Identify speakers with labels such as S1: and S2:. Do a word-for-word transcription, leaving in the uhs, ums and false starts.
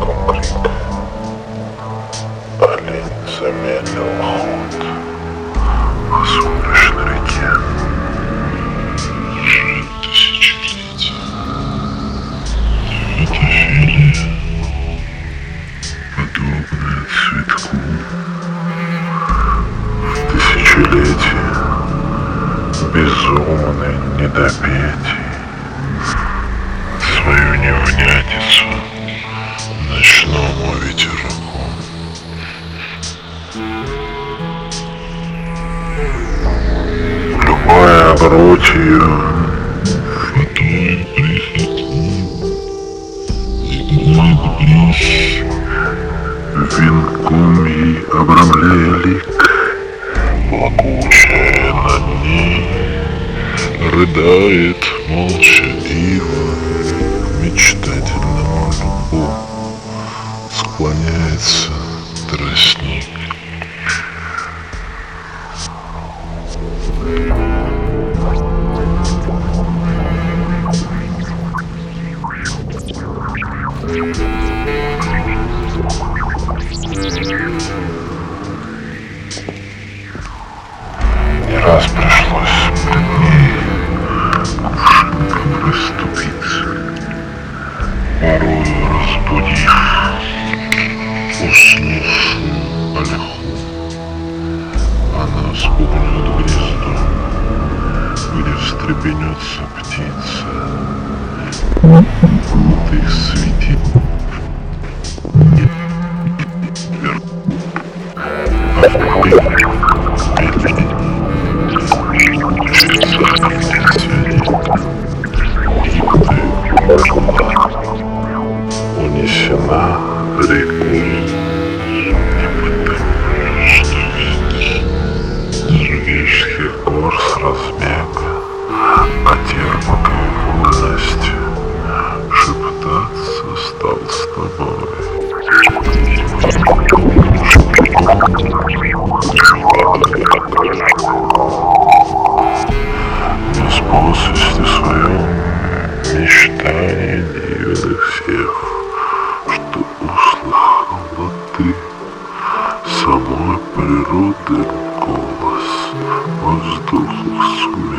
S1: громком крик. Олень замедлил ход по сумрачной реке. Тысячелетия. Девятофилия, подобная цветку. В тысячелетии безумный недопетий свою невнятицу ночному ветерку. Любое обручье фатой прихоту играет близ, венком ей обрамляя лик, плакучая над ней рыдает молча ива, к мечтательному любу склоняется тростник. Не раз пришлось пред ней кувшинком расступиться, порою разбудив уснувшую ольху. Она вспугнет гнездо, где встрепенется птица, ты свети. Унесена рекой, не потому, что ветер норвежских гор с разбега, а терпкой вольностью шептаться стал с тобой. Без посвисти своем мечтаний дивных всех, что услыхала ты самой природы голос в воздухах сумерек.